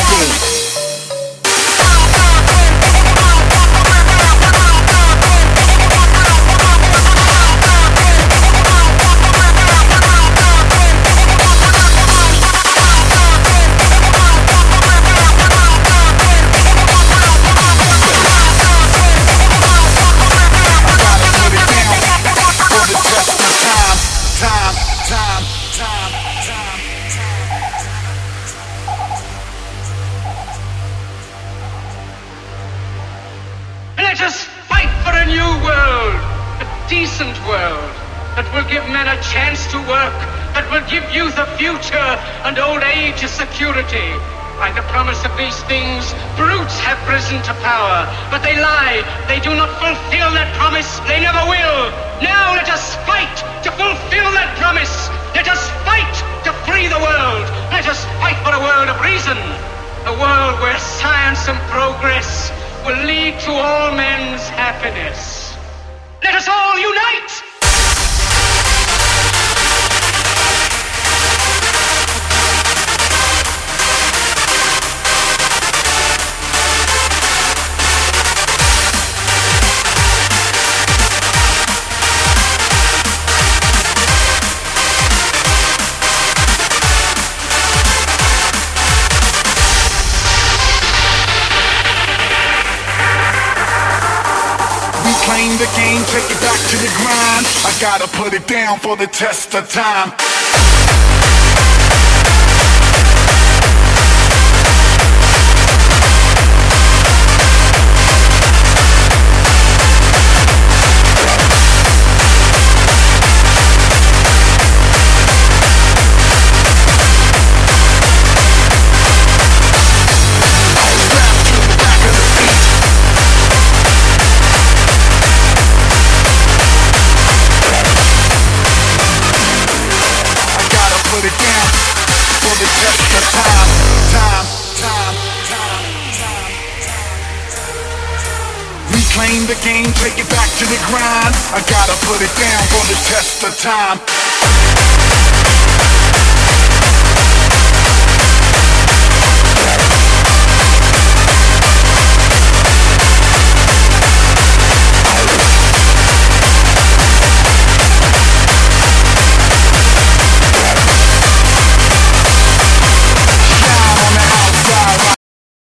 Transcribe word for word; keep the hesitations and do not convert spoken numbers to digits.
gate. Let us fight for a new world, a decent world, that will give men a chance to work, that will give youth a future and old age a security. By the promise of these things, brutes have risen to power, but they lie. They do not fulfill that promise. They never will. Now let us fight to fulfill that promise. Let us fight to free the world. Let us fight for a world of reason, a world where science and progress will lead to all men's happiness. Let us all unite! Reclaim the game, take it back to the grind. I gotta put it down for the test of time. Put it down for the test of time, time, time, time, time, time. Reclaim the game, take it back to the grind. I gotta put it down for the test of time.